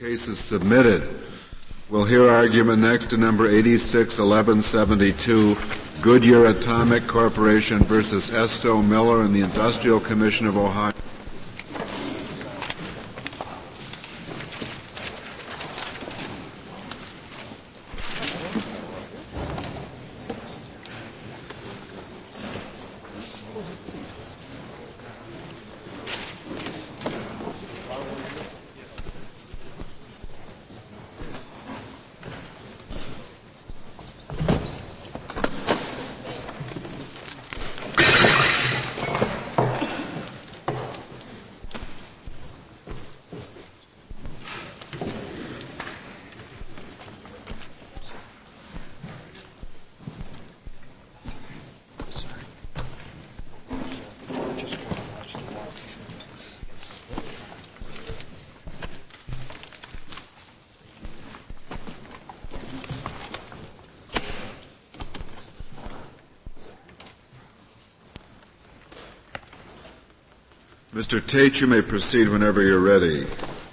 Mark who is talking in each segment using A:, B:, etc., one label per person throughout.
A: Case is submitted. We'll hear argument next to number 861172, Goodyear Atomic Corporation versus Esto Miller and the Industrial Commission of Ohio. Mr. Tate, you may proceed whenever you're ready.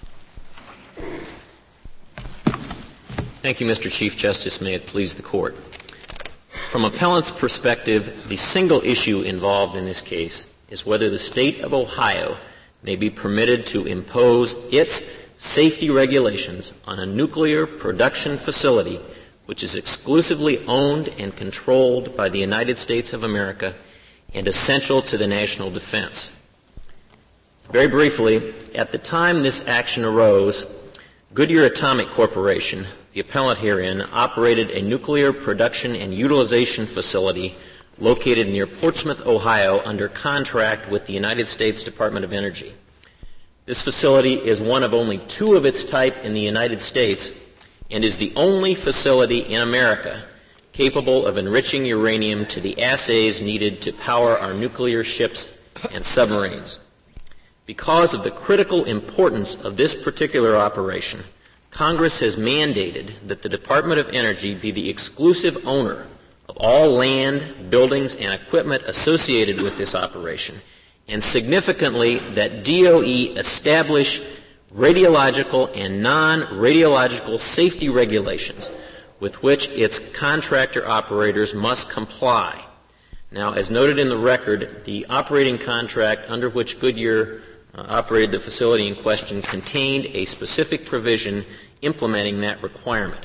B: Thank you, Mr. Chief Justice. May it please the Court. From appellant's perspective, the single issue involved in this case is whether the State of Ohio may be permitted to impose its safety regulations on a nuclear production facility which is exclusively owned and controlled by the United States of America and essential to the national defense. Very briefly, at the time this action arose, Goodyear Atomic Corporation, the appellant herein, operated a nuclear production and utilization facility located near Portsmouth, Ohio, under contract with the United States Department of Energy. This facility is one of only two of its type in the United States and is the only facility in America capable of enriching uranium to the assays needed to power our nuclear ships and submarines. Because of the critical importance of this particular operation, Congress has mandated that the Department of Energy be the exclusive owner of all land, buildings, and equipment associated with this operation, and significantly that DOE establish radiological and non-radiological safety regulations with which its contractor operators must comply. Now, as noted in the record, the operating contract under which Goodyear operated the facility in question contained a specific provision implementing that requirement.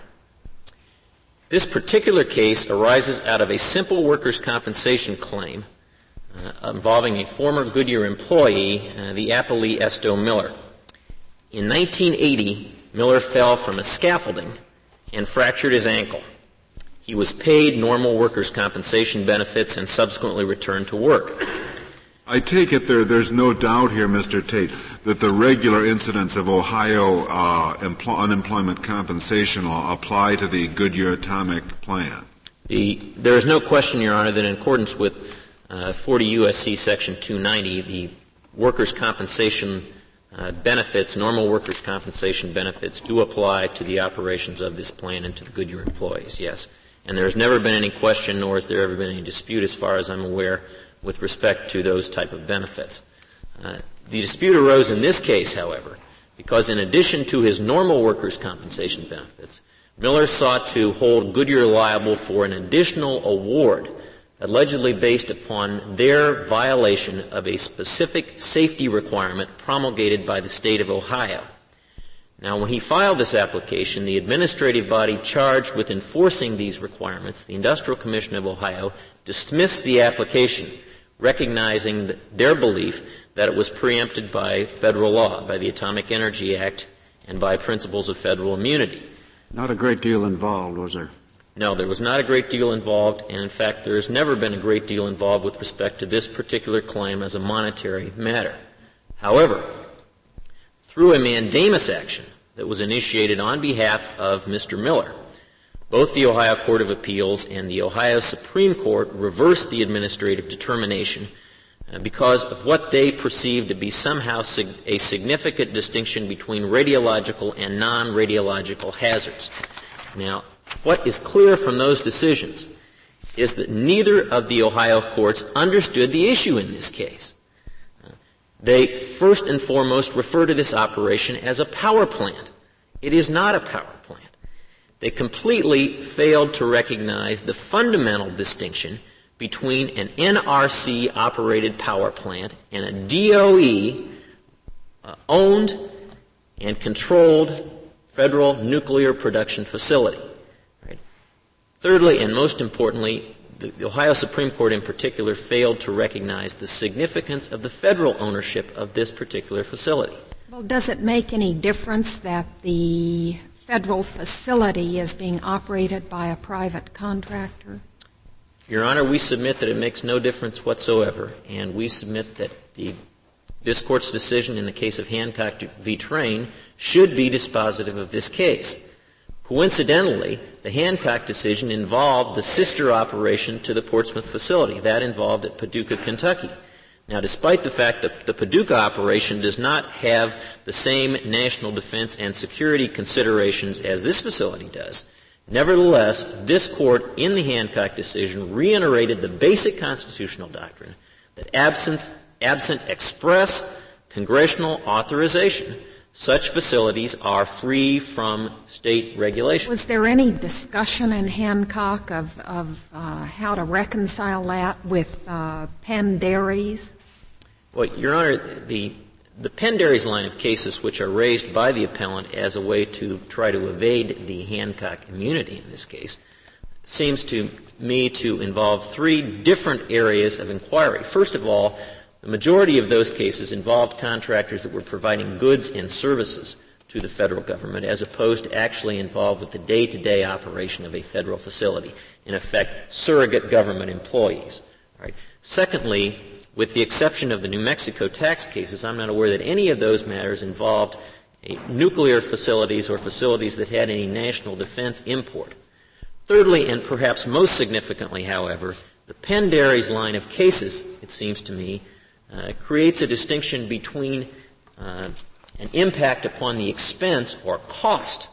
B: This particular case arises out of a simple workers' compensation claim involving a former Goodyear employee, the appellee Esto Miller. In 1980, Miller fell from a scaffolding and fractured his ankle. He was paid normal workers' compensation benefits and subsequently returned to work.
A: I take it there's no doubt here, Mr. Tate, that the regular incidents of Ohio unemployment compensation law apply to the Goodyear Atomic plant.
B: There is no question, Your Honor, that in accordance with 40 U.S.C. Section 290, the workers' compensation benefits, normal workers' compensation benefits, do apply to the operations of this plant and to the Goodyear employees, yes. And there has never been any question, nor has there ever been any dispute, as far as I'm aware, with respect to those type of benefits. The dispute arose in this case, however, because in addition to his normal workers' compensation benefits, Miller sought to hold Goodyear liable for an additional award allegedly based upon their violation of a specific safety requirement promulgated by the state of Ohio. Now, when he filed this application, the administrative body charged with enforcing these requirements, the Industrial Commission of Ohio, dismissed the application, recognizing their belief that it was preempted by federal law, by the Atomic Energy Act, and by principles of federal immunity.
C: Not a great deal involved, was there?
B: No, there was not a great deal involved, and in fact there has never been a great deal involved with respect to this particular claim as a monetary matter. However, through a mandamus action that was initiated on behalf of Mr. Miller, both the Ohio Court of Appeals and the Ohio Supreme Court reversed the administrative determination because of what they perceived to be somehow a significant distinction between radiological and non-radiological hazards. Now, what is clear from those decisions is that neither of the Ohio courts understood the issue in this case. They first and foremost refer to this operation as a power plant. It is not a power plant. They completely failed to recognize the fundamental distinction between an NRC-operated power plant and a DOE-owned and controlled federal nuclear production facility. Right? Thirdly, and most importantly, the Ohio Supreme Court in particular failed to recognize the significance of the federal ownership of this particular facility.
D: Well, does it make any difference that the federal facility is being operated by a private contractor?
B: Your Honor, we submit that it makes no difference whatsoever, and we submit that this Court's decision in the case of Hancock v. Train should be dispositive of this case. Coincidentally, the Hancock decision involved the sister operation to the Portsmouth facility. That involved at Paducah, Kentucky. Now, despite the fact that the Paducah operation does not have the same national defense and security considerations as this facility does, nevertheless, this Court in the Hancock decision reiterated the basic constitutional doctrine that absent express congressional authorization, such facilities are free from state regulation.
D: Was there any discussion in Hancock of how to reconcile that with Penn Dairies?
B: Well, Your Honor, the Penn Dairies line of cases which are raised by the appellant as a way to try to evade the Hancock immunity in this case seems to me to involve three different areas of inquiry. First of all, the majority of those cases involved contractors that were providing goods and services to the federal government as opposed to actually involved with the day-to-day operation of a federal facility, in effect, surrogate government employees. Right? Secondly, with the exception of the New Mexico tax cases, I'm not aware that any of those matters involved nuclear facilities or facilities that had any national defense import. Thirdly, and perhaps most significantly, however, the Penn Dairies line of cases, it seems to me, creates a distinction between an impact upon the expense or cost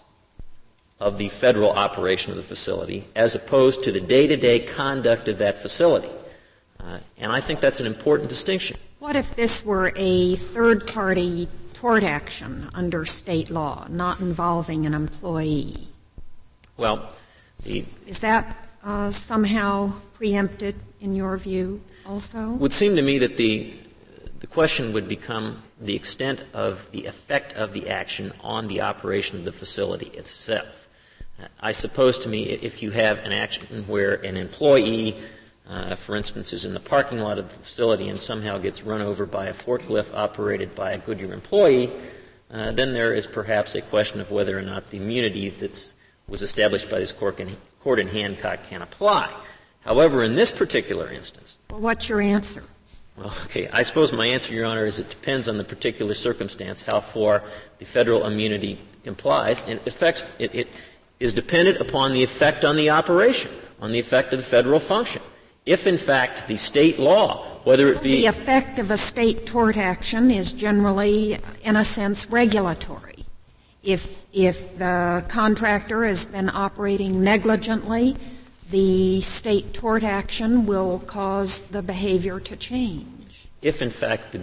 B: of the federal operation of the facility as opposed to the day-to-day conduct of that facility. And I think that's an important distinction.
D: What if this were a third-party tort action under state law, not involving an employee?
B: Well,
D: is that somehow preempted in your view also?
B: It would seem to me that the question would become the extent of the effect of the action on the operation of the facility itself. I suppose to me if you have an action where an employee, for instance, is in the parking lot of the facility and somehow gets run over by a forklift operated by a Goodyear employee, then there is perhaps a question of whether or not the immunity that was established by this court in Hancock can apply. However, in this particular instance...
D: Well, what's your answer?
B: Well, okay, I suppose my answer, Your Honor, is it depends on the particular circumstance how far the federal immunity applies, and it is dependent upon the effect on the operation, on the effect of the federal function. If, in fact, the state law, whether it be...
D: The effect of a state tort action is generally, in a sense, regulatory. If the contractor has been operating negligently, the state tort action will cause the behavior to change.
B: If, in fact, the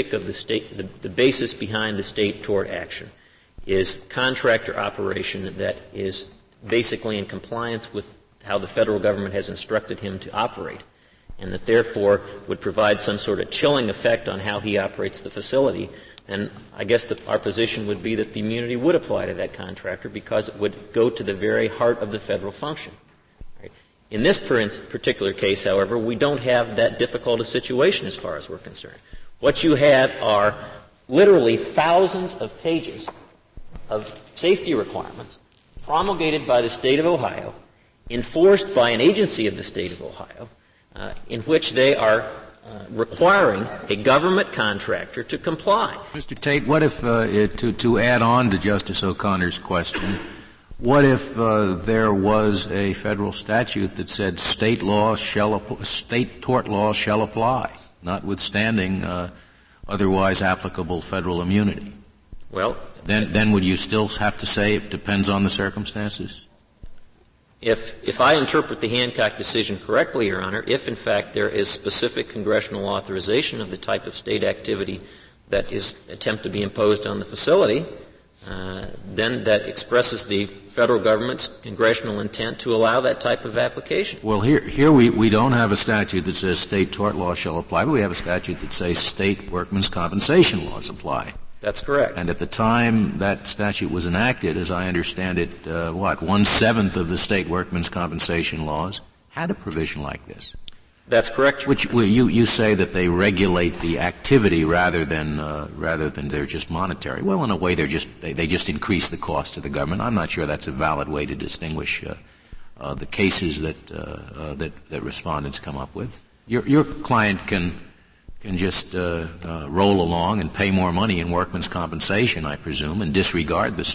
B: basis behind the state tort action is contractor operation that is basically in compliance with how the federal government has instructed him to operate, and that therefore would provide some sort of chilling effect on how he operates the facility, then I guess our position would be that the immunity would apply to that contractor because it would go to the very heart of the federal function. Right? In this particular case, however, we don't have that difficult a situation as far as we're concerned. What you have are literally thousands of pages of safety requirements promulgated by the state of Ohio, enforced by an agency of the state of Ohio, in which they are requiring a government contractor to comply.
E: Mr. Tate, what if, to add on to Justice O'Connor's question, what if there was a federal statute that said state tort law shall apply, notwithstanding otherwise applicable federal immunity?
B: Well,
E: then would you still have to say it depends on the circumstances?
B: If I interpret the Hancock decision correctly, Your Honor, if in fact there is specific congressional authorization of the type of state activity that is attempted to be imposed on the facility, then that expresses the federal government's congressional intent to allow that type of application.
E: Well, here we don't have a statute that says state tort law shall apply, but we have a statute that says state workmen's compensation laws apply.
B: That's correct.
E: And at the time that statute was enacted, as I understand it, 1/7 of the state workmen's compensation laws had a provision like this.
B: That's correct.
E: Which you say that they regulate the activity rather than they're just monetary. Well, in a way, they just increase the cost to the government. I'm not sure that's a valid way to distinguish the cases that respondents come up with. Your client can just roll along and pay more money in workmen's compensation, I presume, and disregard the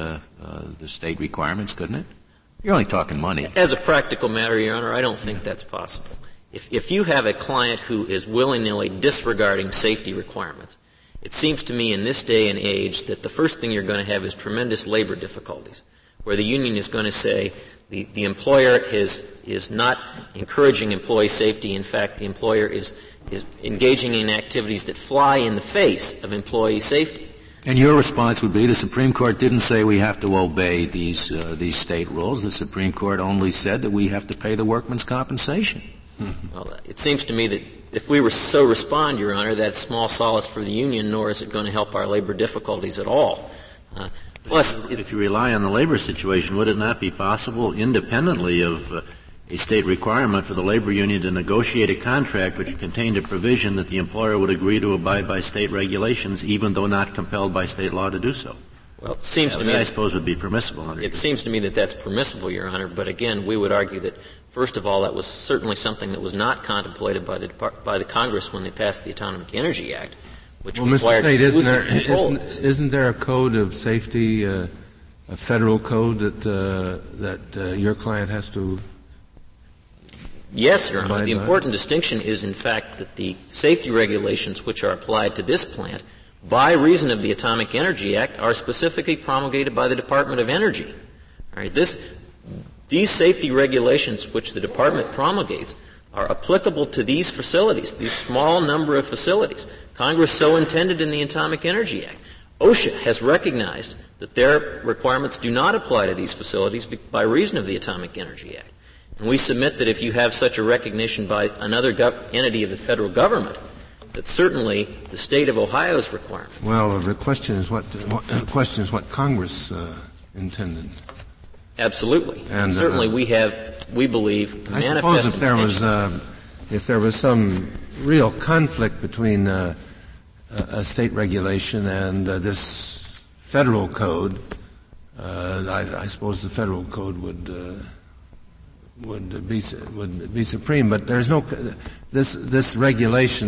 E: state requirements, couldn't it? You're only talking money.
B: As a practical matter, Your Honor, I don't think that's possible. If you have a client who is willy-nilly disregarding safety requirements, it seems to me in this day and age that the first thing you're going to have is tremendous labor difficulties, where the union is going to say the employer is not encouraging employee safety. In fact, the employer is engaging in activities that fly in the face of employee safety.
E: And your response would be the Supreme Court didn't say we have to obey these state rules. The Supreme Court only said that we have to pay the workman's compensation.
B: Well, it seems to me that if we were so respond, Your Honor, that's small solace for the union, nor is it going to help our labor difficulties at all.
F: Plus, if you rely on the labor situation, would it not be possible, independently of a state requirement, for the labor union to negotiate a contract which contained a provision that the employer would agree to abide by state regulations, even though not compelled by state law to do so?
B: Well, it seems to me,
F: I suppose, would be permissible.
B: It seems to me that that's permissible, Your Honor. But again, we would argue that, first of all, that was certainly something that was not contemplated by the Congress when they passed the Atomic Energy Act, which required exclusive control.
G: Isn't there a code of safety, a federal code that your client has to?
B: Yes, Your Honor. The important distinction is, in fact, that the safety regulations which are applied to this plant, by reason of the Atomic Energy Act, are specifically promulgated by the Department of Energy. All right, these safety regulations which the Department promulgates are applicable to these facilities, these small number of facilities. Congress so intended in the Atomic Energy Act. OSHA has recognized that their requirements do not apply to these facilities by reason of the Atomic Energy Act. And we submit that if you have such a recognition by another entity of the federal government, that certainly the state of Ohio's requirements.
G: Well, the question is what Congress intended.
B: Absolutely. And certainly we believe,
G: I suppose if there was some real conflict between a state regulation and this federal code, I suppose the federal code would be supreme. But there's no this regulation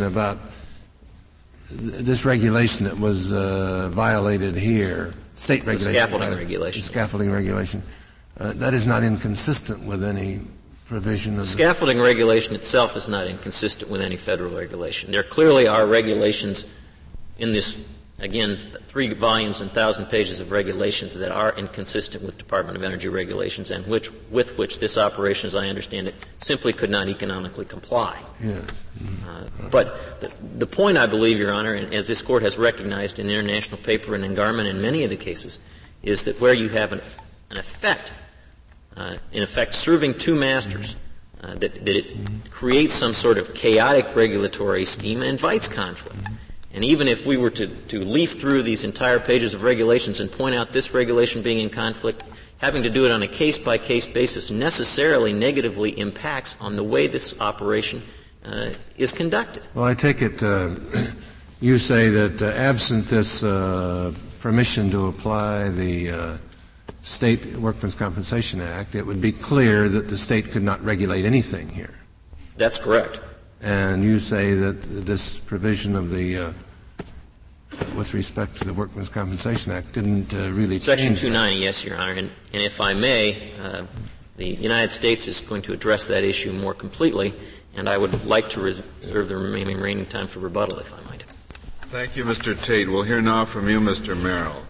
G: that was violated here, state regulation, scaffolding regulation. That is not inconsistent with any provision of
B: scaffolding regulation itself is not inconsistent with any federal regulation. There clearly are regulations in this, again, 3 volumes and 1,000 pages of regulations that are inconsistent with Department of Energy regulations and with which this operation, as I understand it, simply could not economically comply.
G: Yes.
B: But the point, I believe, Your Honor, and as this Court has recognized in International Paper and in Garmin in many of the cases, is that where you have an effect, in effect serving two masters, that it creates some sort of chaotic regulatory scheme and invites conflict. And even if we were to leaf through these entire pages of regulations and point out this regulation being in conflict, having to do it on a case-by-case basis necessarily negatively impacts on the way this operation is conducted.
G: Well, I take it you say that absent this permission to apply the State Workmen's Compensation Act, it would be clear that the state could not regulate anything here.
B: That's correct.
G: And you say that this provision of the with respect to the Workmen's Compensation Act didn't really change
B: Section 290, yes, Your Honor. And if I may, the United States is going to address that issue more completely, and I would like to reserve the remaining time for rebuttal, if I might.
A: Thank you, Mr. Tate. We'll hear now from you, Mr. Merrill.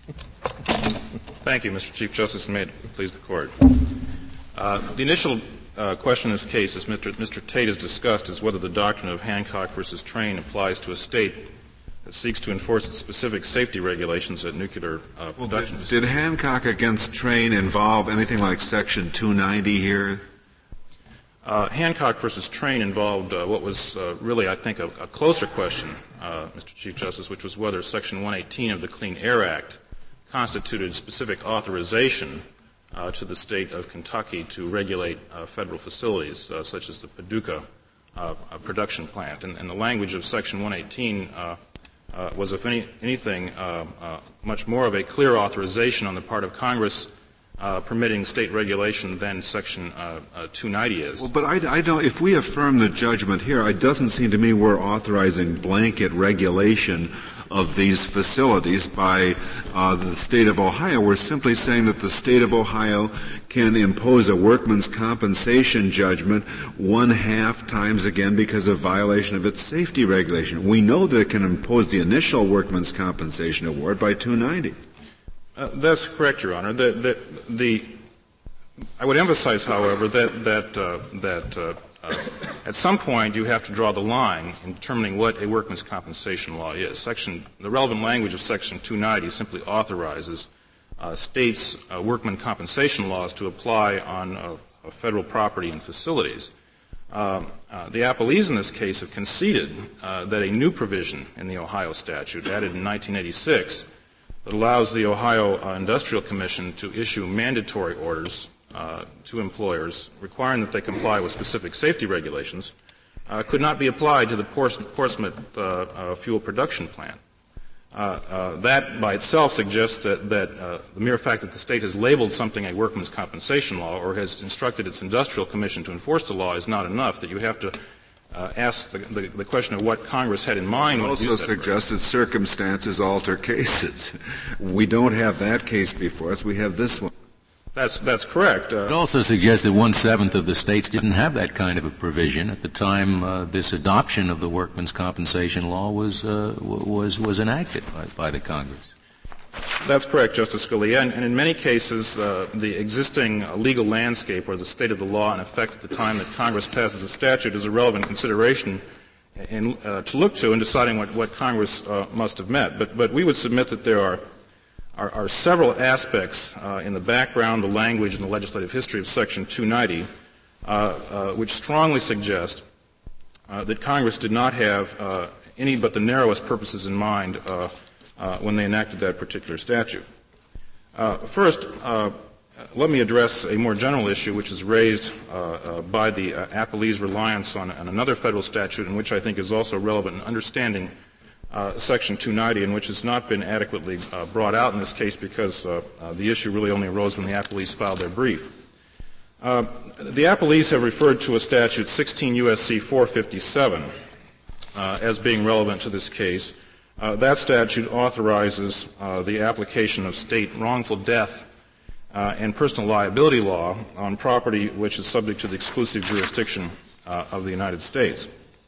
H: Thank you, Mr. Chief Justice, and may it please the Court. The initial question in this case, as Mr. Tate has discussed, is whether the doctrine of Hancock versus Train applies to a state that seeks to enforce its specific safety regulations at nuclear production facilities.
A: Did Hancock against Train involve anything like Section 290 here?
H: Hancock versus Train involved what was really, I think, a closer question, Mr. Chief Justice, which was whether Section 118 of the Clean Air Act constituted specific authorization to the state of Kentucky to regulate federal facilities such as the Paducah production plant. And the language of Section 118 was, if anything, much more of a clear authorization on the part of Congress permitting state regulation than Section 290 is.
A: Well, but I don't. If we affirm the judgment here, it doesn't seem to me we're authorizing blanket regulation of these facilities by the state of Ohio. We're simply saying that the state of Ohio can impose a workman's compensation judgment 1/2 times again because of violation of its safety regulation. We know that it can impose the initial workman's compensation award by 290.
H: That's correct, Your Honor. I would emphasize, however, that at some point you have to draw the line in determining what a workman's compensation law is. The relevant language of Section 290 simply authorizes states' workman compensation laws to apply on federal property and facilities. The appellees in this case have conceded that a new provision in the Ohio statute, added in 1986, that allows the Ohio Industrial Commission to issue mandatory orders to employers requiring that they comply with specific safety regulations could not be applied to the Portsmouth fuel production plant. That by itself suggests that the mere fact that the state has labeled something a workman's compensation law or has instructed its industrial commission to enforce the law is not enough, that you have to ask the question of what Congress had in mind when it used that
A: also suggests that circumstances alter cases. We don't have that case before us. We have this one.
H: That's correct.
E: It also suggests that 1/7 of the states didn't have that kind of a provision at the time this adoption of the workman's compensation law was enacted by the Congress.
H: That's correct, Justice Scalia. And in many cases, the existing legal landscape or the state of the law in effect at the time that Congress passes a statute is a relevant consideration to look to in deciding what Congress must have met. But we would submit that there are several aspects in the background, the language, and the legislative history of Section 290 which strongly suggest that Congress did not have any but the narrowest purposes in mind when they enacted that particular statute. First, let me address a more general issue which is raised by the appellee's reliance on another federal statute and which I think is also relevant in understanding Section 290 and which has not been adequately brought out in this case because the issue really only arose when the appellees filed their brief. The appellees have referred to a statute, 16 U.S.C. 457, as being relevant to this case. That statute authorizes the application of state wrongful death and personal liability law on property which is subject to the exclusive jurisdiction of the United States.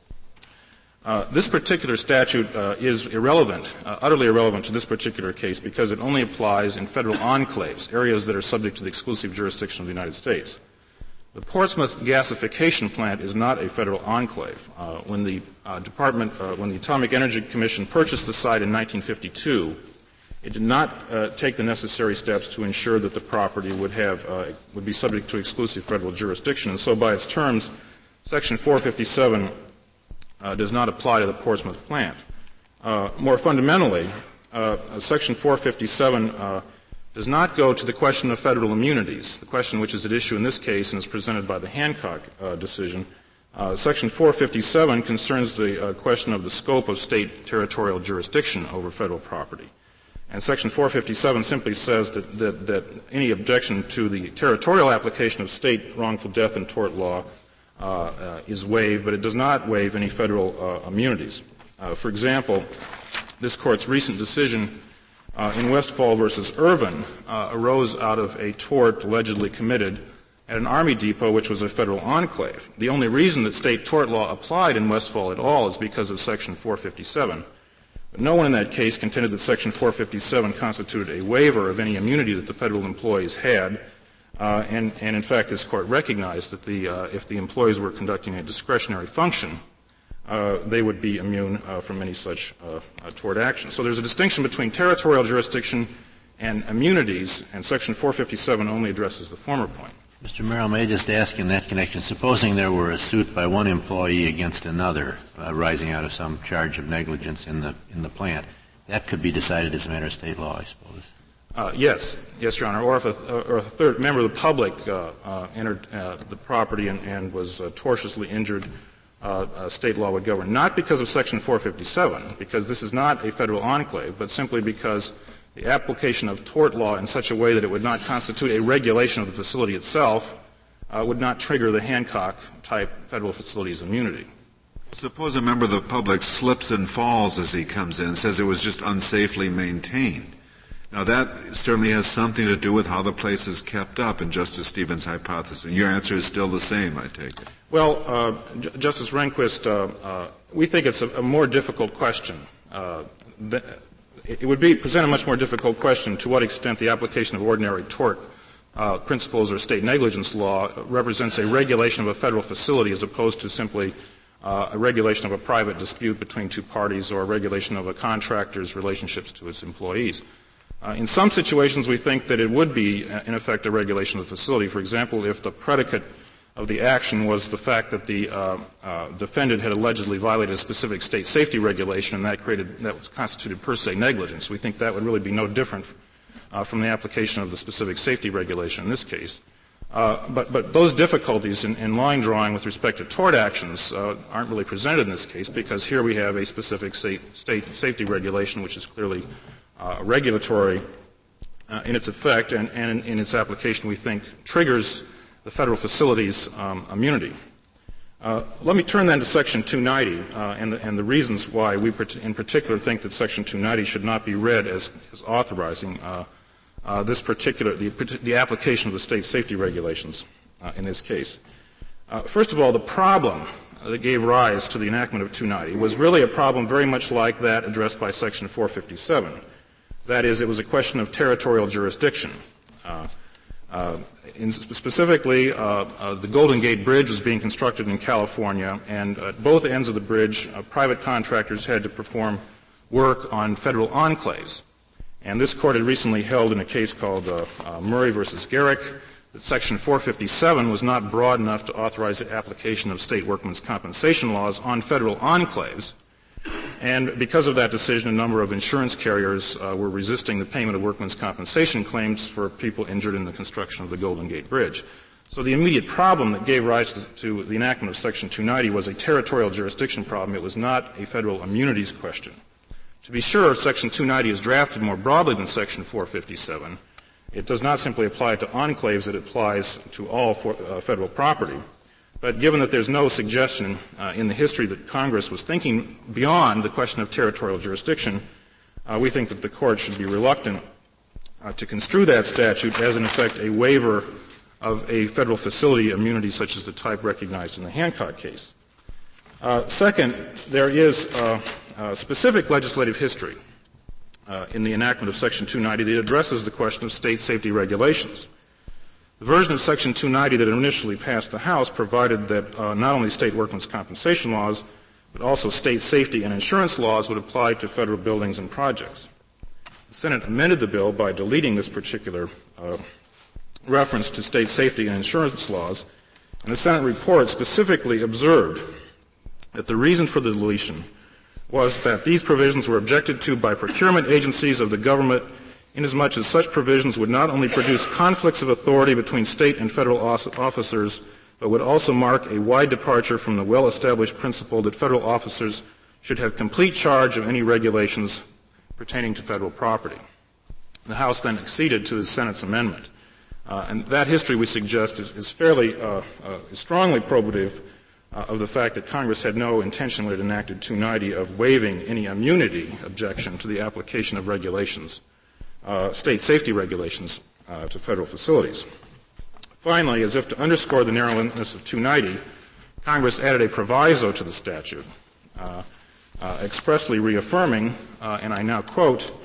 H: This particular statute is irrelevant, utterly irrelevant to this particular case because it only applies in federal enclaves, areas that are subject to the exclusive jurisdiction of the United States. The Portsmouth gasification plant is not a federal enclave. When the when the Atomic Energy Commission purchased the site in 1952, it did not take the necessary steps to ensure that the property would be subject to exclusive federal jurisdiction. And so by its terms, Section 457 does not apply to the Portsmouth plant. More fundamentally, Section 457 does not go to the question of federal immunities, the question which is at issue in this case and is presented by the Hancock decision. Section 457 concerns the question of the scope of state territorial jurisdiction over federal property. And Section 457 simply says that any objection to the territorial application of state wrongful death and tort law is waived, but it does not waive any federal immunities. For example, this Court's recent decision in Westfall versus Irvin arose out of a tort allegedly committed at an Army depot which was a federal enclave. The only reason that state tort law applied in Westfall at all is because of Section 457. But no one in that case contended that Section 457 constituted a waiver of any immunity that the federal employees had And in fact, this Court recognized that if the employees were conducting a discretionary function, they would be immune from any such tort action. So there's a distinction between territorial jurisdiction and immunities, and Section 457 only addresses the former point.
F: Mr. Merrill, may I just ask in that connection, supposing there were a suit by one employee against another arising out of some charge of negligence in the plant, that could be decided as a matter of state law, I suppose?
H: Yes, Your Honor. Or if a third member of the public entered the property and was tortiously injured, state law would govern. Not because of Section 457, because this is not a federal enclave, but simply because the application of tort law in such a way that it would not constitute a regulation of the facility itself would not trigger the Hancock-type federal facilities immunity.
A: Suppose a member of the public slips and falls as he comes in, says it was just unsafely maintained. Now, that certainly has something to do with how the place is kept up in Justice Stevens' hypothesis. Your answer is still the same, I take it.
H: Well, Justice Rehnquist, we think it's a more difficult question. It would present a much more difficult question to what extent the application of ordinary tort principles or state negligence law represents a regulation of a federal facility as opposed to simply a regulation of a private dispute between two parties or a regulation of a contractor's relationships to its employees. In some situations, we think that it would be, in effect, a regulation of the facility. For example, if the predicate of the action was the fact that the defendant had allegedly violated a specific state safety regulation, and that was constituted per se negligence. We think that would really be no different from the application of the specific safety regulation in this case. But those difficulties in line drawing with respect to tort actions aren't really presented in this case, because here we have a specific state safety regulation which is clearly regulatory in its effect, and in its application we think triggers the federal facilities immunity. Let me turn then to Section 290 and the reasons why we in particular think that Section 290 should not be read as authorizing this particular the application of the state safety regulations in this case. First of all, the problem that gave rise to the enactment of 290 was really a problem very much like that addressed by Section 457. That is, it was a question of territorial jurisdiction. Specifically, the Golden Gate Bridge was being constructed in California, and at both ends of the bridge, private contractors had to perform work on federal enclaves. And this Court had recently held in a case called Murray versus Garrick that Section 457 was not broad enough to authorize the application of state workmen's compensation laws on federal enclaves. And because of that decision, a number of insurance carriers were resisting the payment of workmen's compensation claims for people injured in the construction of the Golden Gate Bridge. So the immediate problem that gave rise to the enactment of Section 290 was a territorial jurisdiction problem. It was not a federal immunities question. To be sure, Section 290 is drafted more broadly than Section 457. It does not simply apply to enclaves. It applies to all federal property. But given that there's no suggestion in the history that Congress was thinking beyond the question of territorial jurisdiction, we think that the Court should be reluctant to construe that statute as, in effect, a waiver of a federal facility immunity such as the type recognized in the Hancock case. Second, there is specific legislative history in the enactment of Section 290 that addresses the question of state safety regulations. The version of Section 290 that initially passed the House provided that not only state workmen's compensation laws, but also state safety and insurance laws would apply to federal buildings and projects. The Senate amended the bill by deleting this particular reference to state safety and insurance laws, and the Senate report specifically observed that the reason for the deletion was that these provisions were objected to by procurement agencies of the government inasmuch as such provisions would not only produce conflicts of authority between state and federal officers, but would also mark a wide departure from the well-established principle that federal officers should have complete charge of any regulations pertaining to federal property. The House then acceded to the Senate's amendment. And that history, we suggest, is fairly strongly probative of the fact that Congress had no intention when it enacted 290 of waiving any immunity objection to the application of regulations, state safety regulations, to federal facilities. Finally, as if to underscore the narrowness of 290, Congress added a proviso to the statute, expressly reaffirming, and I now quote,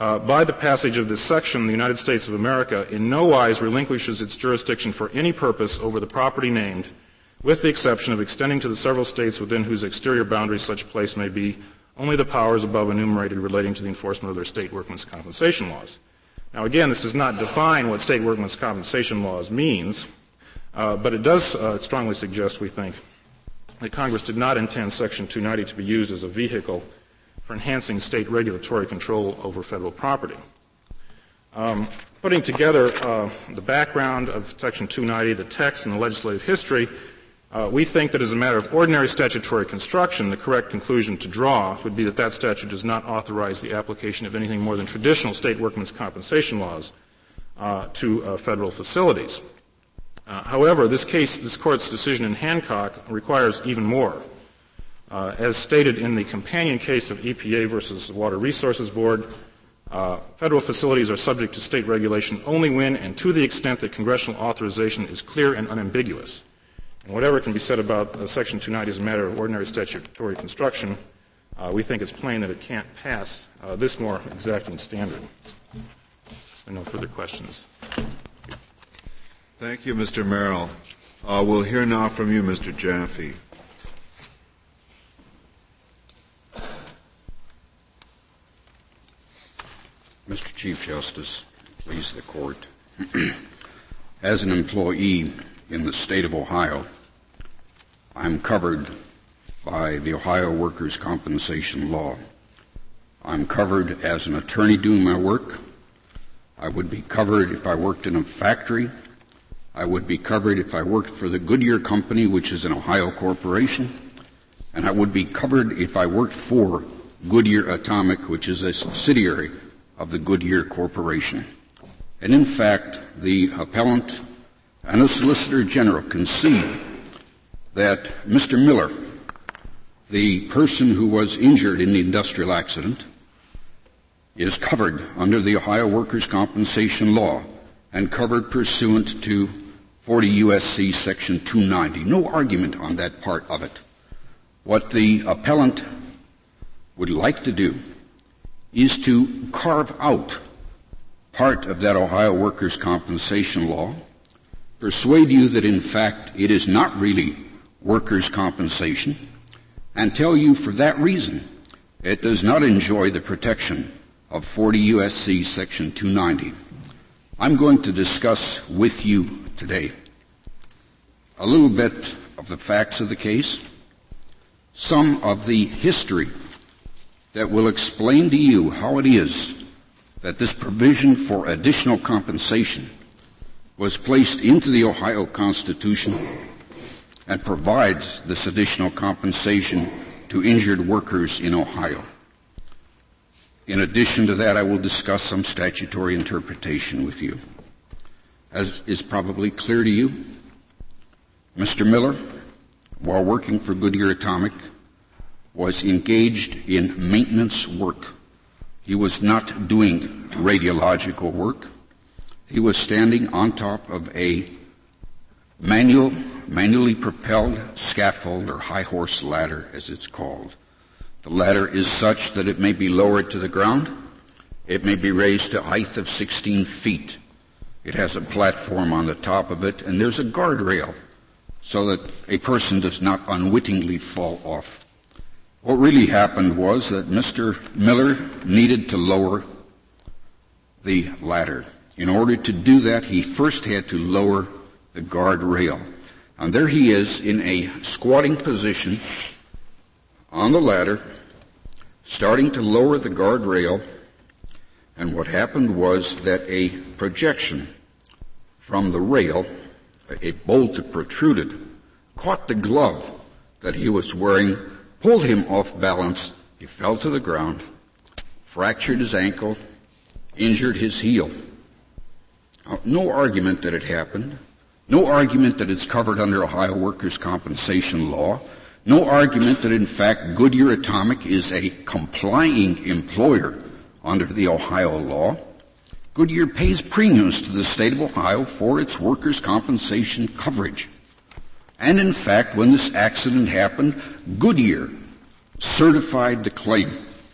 H: By the passage of this section, the United States of America in no wise relinquishes its jurisdiction for any purpose over the property named, with the exception of extending to the several states within whose exterior boundaries such place may be only the powers above enumerated relating to the enforcement of their state workmen's compensation laws. Now, again, this does not define what state workmen's compensation laws means, but it does strongly suggest, we think, that Congress did not intend Section 290 to be used as a vehicle for enhancing state regulatory control over federal property. Putting together the background of Section 290, the text, and the legislative history, we think that as a matter of ordinary statutory construction, the correct conclusion to draw would be that that statute does not authorize the application of anything more than traditional state workmen's compensation laws to federal facilities. However, this Court's decision in Hancock requires even more. As stated in the companion case of EPA versus Water Resources Board, federal facilities are subject to state regulation only when and to the extent that congressional authorization is clear and unambiguous. And whatever can be said about Section 290 as a matter of ordinary statutory construction, we think it's plain that it can't pass this more exacting standard. There are no further questions.
A: Thank you, Mr. Merrill. We'll hear now from you, Mr. Jaffe.
I: Mr. Chief Justice, please the Court. As an employee in the state of Ohio, I'm covered by the Ohio Workers' Compensation Law. I'm covered as an attorney doing my work. I would be covered if I worked in a factory. I would be covered if I worked for the Goodyear Company, which is an Ohio corporation. And I would be covered if I worked for Goodyear Atomic, which is a subsidiary of the Goodyear Corporation. And in fact, the appellant and the Solicitor General concede that Mr. Miller, the person who was injured in the industrial accident, is covered under the Ohio Workers' Compensation Law and covered pursuant to 40 U.S.C. Section 290. No argument on that part of it. What the appellant would like to do is to carve out part of that Ohio Workers' Compensation Law, persuade you that in fact it is not really workers' compensation, and tell you for that reason it does not enjoy the protection of 40 U.S.C. Section 290. I'm going to discuss with you today a little bit of the facts of the case, some of the history that will explain to you how it is that this provision for additional compensation was placed into the Ohio Constitution and provides this additional compensation to injured workers in Ohio. In addition to that, I will discuss some statutory interpretation with you. As is probably clear to you, Mr. Miller, while working for Goodyear Atomic, was engaged in maintenance work. He was not doing radiological work. He was standing on top of a manually propelled scaffold, or high horse ladder, as it's called. The ladder is such that it may be lowered to the ground. It may be raised to a height of 16 feet. It has a platform on the top of it, and there's a guardrail so that a person does not unwittingly fall off. What really happened was that Mr. Miller needed to lower the ladder. In order to do that, he first had to lower the guardrail. And there he is in a squatting position on the ladder, starting to lower the guardrail. And what happened was that a projection from the rail, a bolt that protruded, caught the glove that he was wearing, pulled him off balance. He fell to the ground, fractured his ankle, injured his heel. Now, no argument that it happened, no argument that it's covered under Ohio Workers' Compensation Law, no argument that in fact Goodyear Atomic is a complying employer under the Ohio law. Goodyear pays premiums to the state of Ohio for its workers' compensation coverage. And in fact, when this accident happened, Goodyear certified the claim.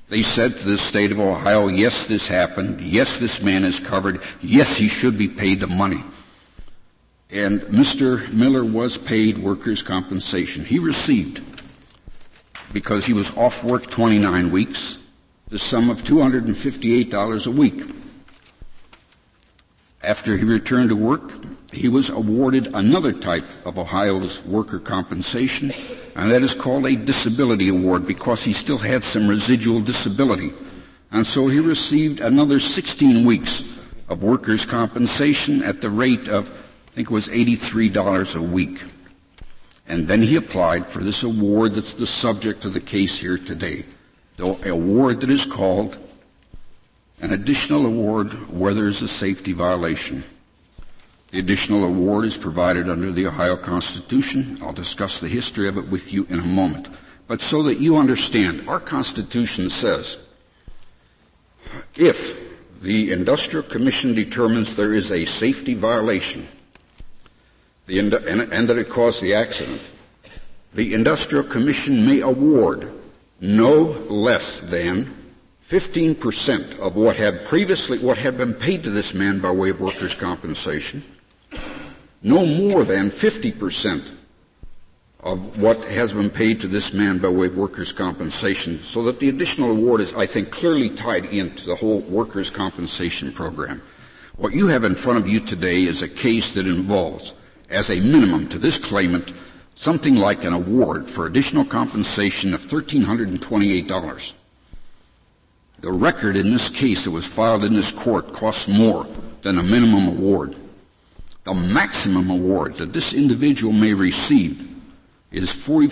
I: They said to the state of Ohio, yes, this happened. Yes, this man is covered. Yes, he should be paid the money. And Mr. Miller was paid workers' compensation. He received, because he was off work 29 weeks, the sum of $258 a week. After he returned to work, he was awarded another type of Ohio's worker compensation, and that is called a disability award because he still had some residual disability. And so he received another 16 weeks of workers' compensation at the rate of, I think it was $83 a week. And then he applied for this award that's the subject of the case here today, the award that is called an additional award where there is a safety violation. The additional award is provided under the Ohio Constitution. I'll discuss the history of it with you in a moment. But so that you understand, our Constitution says if the Industrial Commission determines there is a safety violation and that it caused the accident, the Industrial Commission may award no less than 15% of what had been paid to this man by way of workers' compensation, no more than 50% of what has been paid to this man by way of workers' compensation, so that the additional award is, I think, clearly tied into the whole workers' compensation program. What you have in front of you today is a case that involves, as a minimum to this claimant, something like an award for additional compensation of $1,328. The record in this case that was filed in this court costs more than a minimum award. The maximum award that this individual may receive is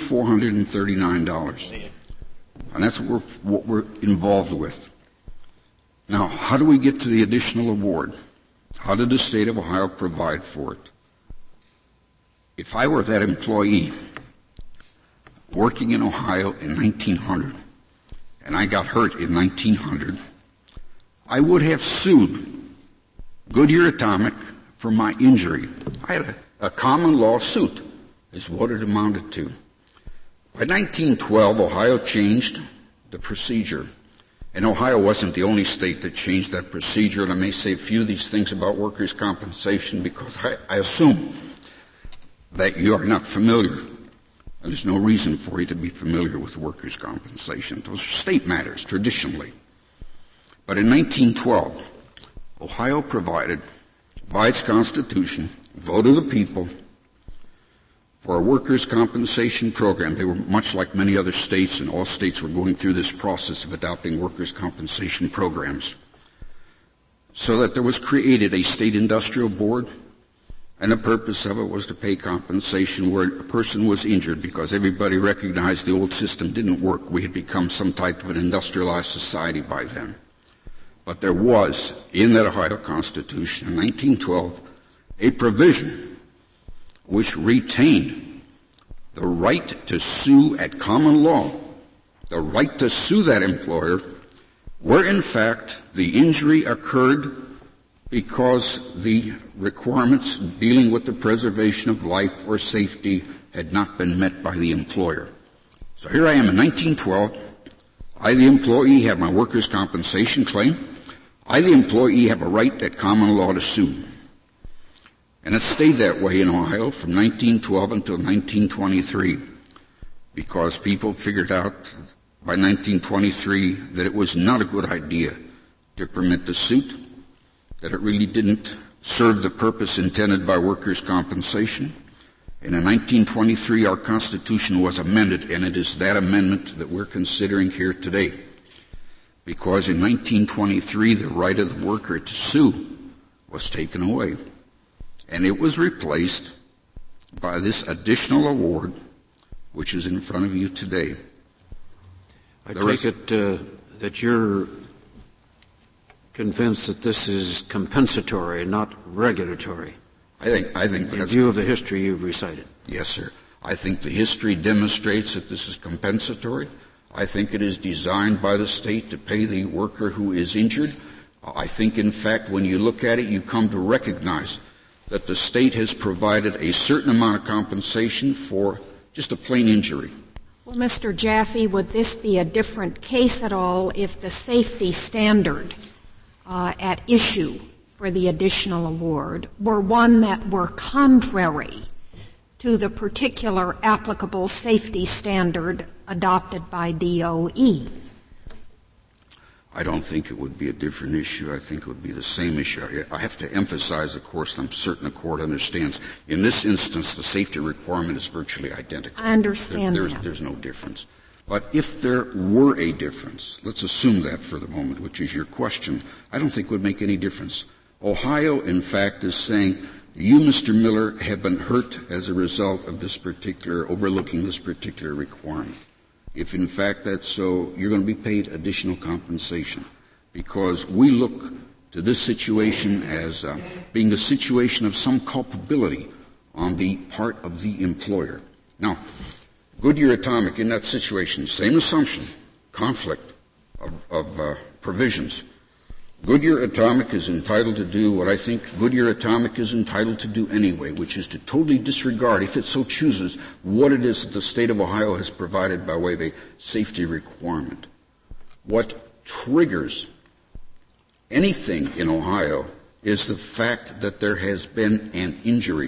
I: $4,439. And that's what we're involved with. Now, how do we get to the additional award? How did the state of Ohio provide for it? If I were that employee working in Ohio in 1900, and I got hurt in 1900, I would have sued Goodyear Atomic for my injury. I had a common law suit, is what it amounted to. By 1912, Ohio changed the procedure. And Ohio wasn't the only state that changed that procedure, and I may say a few of these things about workers' compensation because I assume that you are not familiar. And there's no reason for you to be familiar with workers' compensation. Those are state matters, traditionally. But in 1912, Ohio provided, by its Constitution, vote of the people, for a workers' compensation program. They were much like many other states, and all states were going through this process of adopting workers' compensation programs. So that there was created a state industrial board, and the purpose of it was to pay compensation where a person was injured because everybody recognized the old system didn't work. We had become some type of an industrialized society by then. But there was, in that Ohio Constitution in 1912, a provision which retained the right to sue at common law, the right to sue that employer where, in fact, the injury occurred because the requirements dealing with the preservation of life or safety had not been met by the employer. So here I am in 1912. I, the employee, have my workers' compensation claim. I, the employee, have a right at common law to sue. And it stayed that way in Ohio from 1912 until 1923 because people figured out by 1923 that it was not a good idea to permit the suit, that it really didn't serve the purpose intended by workers' compensation. And in 1923, our Constitution was amended, and it is that amendment that we're considering here today. Because in 1923, the right of the worker to sue was taken away. And it was replaced by this additional award, which is in front of you today.
C: I take it that you're convinced that this is compensatory, not regulatory.
I: I think
C: in view of the history you've recited.
I: Yes, sir. I think the history demonstrates that this is compensatory. I think it is designed by the state to pay the worker who is injured. I think, in fact, when you look at it, you come to recognize that the state has provided a certain amount of compensation for just a plain injury.
D: Well, Mr. Jaffe, would this be a different case at all if the safety standard at issue for the additional award were one that were contrary to the particular applicable safety standard adopted by DOE?
I: I don't think it would be a different issue. I think it would be the same issue. I have to emphasize, of course, and I'm certain the Court understands, in this instance, the safety requirement is virtually identical.
D: I understand
I: There's no difference. But if there were a difference, let's assume that for the moment, which is your question, I don't think it would make any difference. Ohio, in fact, is saying, you, Mr. Miller, have been hurt as a result of overlooking this particular requirement. If in fact that's so, you're going to be paid additional compensation, because we look to this situation as being a situation of some culpability on the part of the employer. Now, Goodyear Atomic in that situation, same assumption, conflict of provisions. Goodyear Atomic is entitled to do what I think Goodyear Atomic is entitled to do anyway, which is to totally disregard, if it so chooses, what it is that the state of Ohio has provided by way of a safety requirement. What triggers anything in Ohio is the fact that there has been an injury.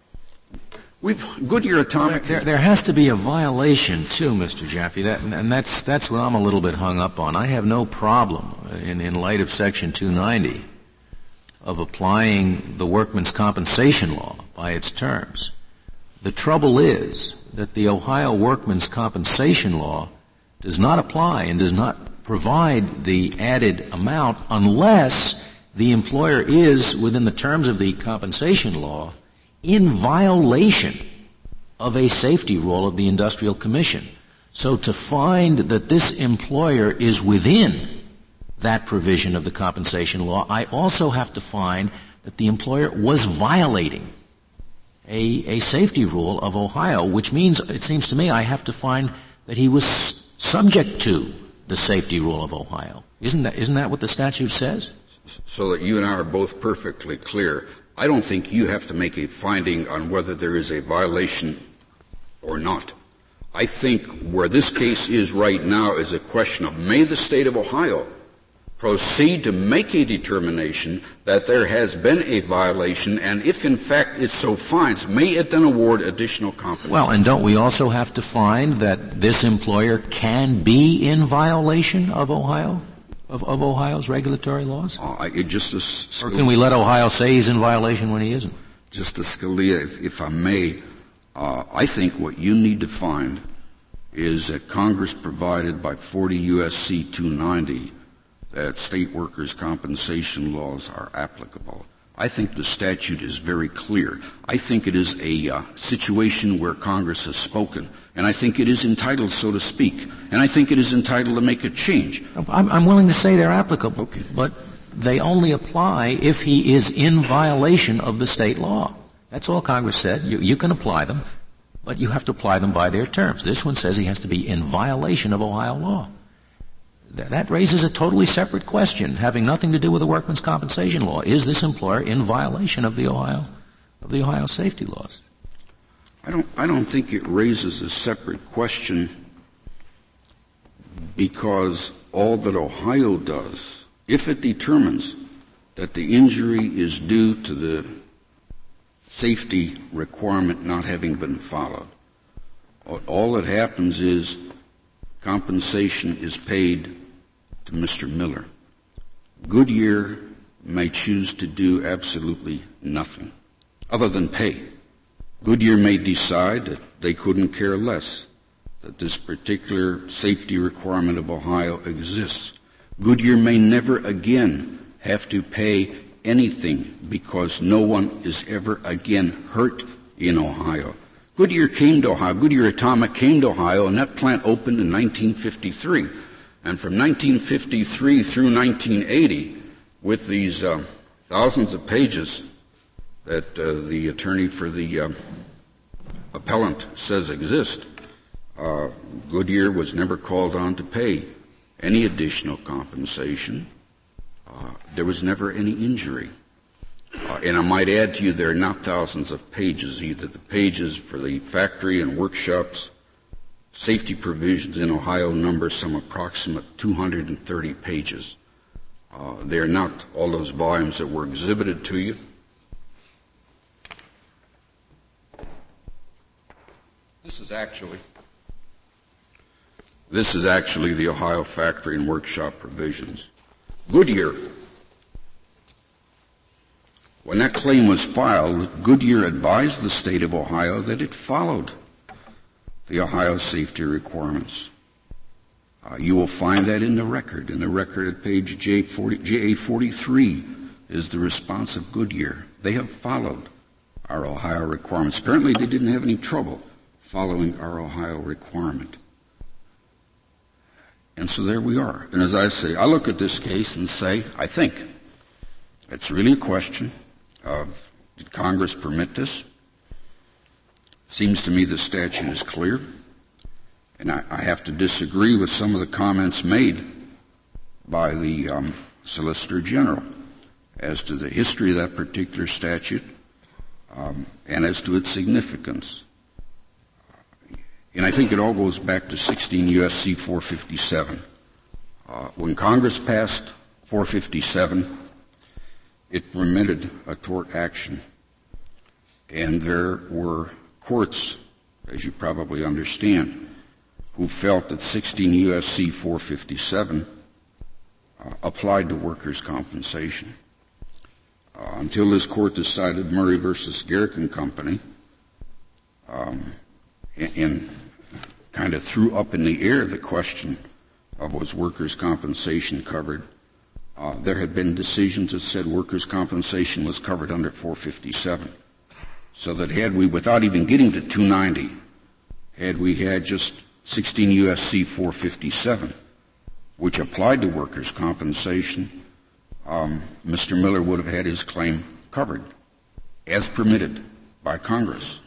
I: Goodyear Atomic.
E: There has to be a violation too, Mr. Jaffe, and that's what I'm a little bit hung up on. I have no problem in light of Section 290 of applying the workman's compensation law by its terms. The trouble is that the Ohio workman's compensation law does not apply and does not provide the added amount unless the employer is, within the terms of the compensation law, in violation of a safety rule of the Industrial Commission. So to find that this employer is within that provision of the compensation law, I also have to find that the employer was violating a safety rule of Ohio, which means, it seems to me, I have to find that he was subject to the safety rule of Ohio. Isn't that what the statute says?
I: So that you and I are both perfectly clear, I don't think you have to make a finding on whether there is a violation or not. I think where this case is right now is a question of, may the state of Ohio proceed to make a determination that there has been a violation, and if in fact it so finds, may it then award additional compensation?
E: Well, and don't we also have to find that this employer can be in violation of Ohio? Of Ohio's regulatory laws?
I: Or
E: can we let Ohio say he's in violation when he isn't?
I: Justice Scalia, if I may, I think what you need to find is that Congress provided by 40 U.S.C. 290 that state workers' compensation laws are applicable. I think the statute is very clear. I think it is a situation where Congress has spoken, and I think it is entitled, so to speak, and I think it is entitled to make a change.
E: I'm willing to say they're applicable, okay, but they only apply if he is in violation of the state law. That's all Congress said. You can apply them, but you have to apply them by their terms. This one says he has to be in violation of Ohio law. That raises a totally separate question, having nothing to do with the workman's compensation law. Is this employer in violation of the Ohio safety laws?
I: I don't think it raises a separate question, because all that Ohio does, if it determines that the injury is due to the safety requirement not having been followed, all that happens is compensation is paid to Mr. Miller. Goodyear may choose to do absolutely nothing other than pay. Goodyear may decide that they couldn't care less that this particular safety requirement of Ohio exists. Goodyear may never again have to pay anything because no one is ever again hurt in Ohio. Goodyear came to Ohio. Goodyear Atomic came to Ohio, and that plant opened in 1953. And from 1953 through 1980, with these thousands of pages that the attorney for the appellant says exist, Goodyear was never called on to pay any additional compensation. There was never any injury. And I might add to you, there are not thousands of pages either. The pages for the factory and workshops safety provisions in Ohio number some approximate 230 pages. They are not all those volumes that were exhibited to you. This is actually the Ohio factory and workshop provisions. Goodyear. When that claim was filed, Goodyear advised the state of Ohio that it followed the Ohio safety requirements. You will find that in the record. In the record at page JA43 is the response of Goodyear. They have followed our Ohio requirements. Apparently they didn't have any trouble following our Ohio requirement. And so there we are. And as I say, I look at this case and say, I think it's really a question of, did Congress permit this? Seems to me the statute is clear. And I have to disagree with some of the comments made by the Solicitor General as to the history of that particular statute and as to its significance. And I think it all goes back to 16 U.S.C. 457. When Congress passed 457, it permitted a tort action. And there were courts, as you probably understand, who felt that 16 U.S.C. 457 applied to workers' compensation. Until this court decided Murray versus Garrick and Company and kind of threw up in the air the question of was workers' compensation covered. There had been decisions that said workers' compensation was covered under 457. So that had we, without even getting to 290, had we had just 16 U.S.C. 457, which applied to workers' compensation, Mr. Miller would have had his claim covered, as permitted by Congress.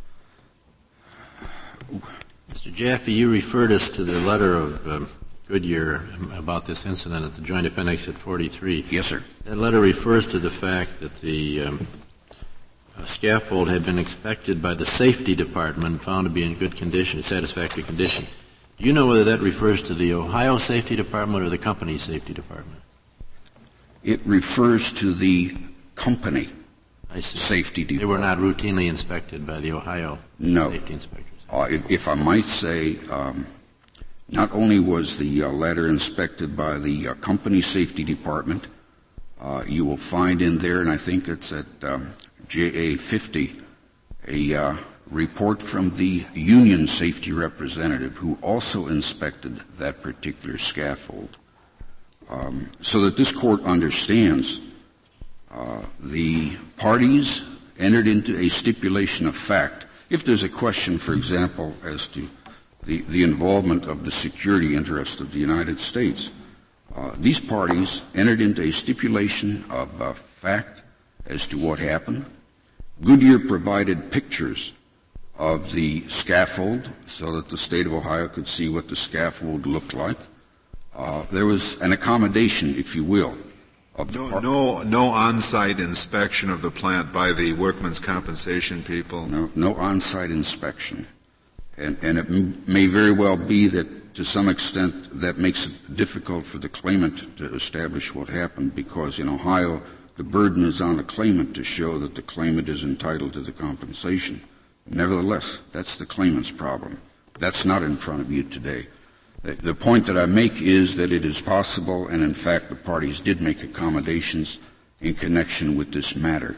F: Mr. Jaffe, you referred us to the letter of Goodyear about this incident at the Joint Appendix at 43.
I: Yes, sir.
F: That letter refers to the fact that the scaffold had been inspected by the Safety Department and found to be in good condition, satisfactory condition. Do you know whether that refers to the Ohio Safety Department or the company Safety Department?
I: It refers to the company Safety Department.
F: They were not routinely inspected by the Ohio safety inspectors?
I: If I might say, not only was the ladder inspected by the company Safety Department, you will find in there, and I think it's at JA 50, a report from the union safety representative who also inspected that particular scaffold. So that this court understands the parties entered into a stipulation of fact. If there's a question, for example, as to the involvement of the security interest of the United States, these parties entered into a stipulation of fact as to what happened. Goodyear provided pictures of the scaffold so that the state of Ohio could see what the scaffold looked like. There was an accommodation, if you will, of the
A: no on-site inspection of the plant by the workmen's compensation people.
I: No on-site inspection, and it may very well be that to some extent that makes it difficult for the claimant to establish what happened, because in Ohio the burden is on the claimant to show that the claimant is entitled to the compensation. Nevertheless, that's the claimant's problem. That's not in front of you today. The point that I make is that it is possible, and in fact the parties did make accommodations in connection with this matter.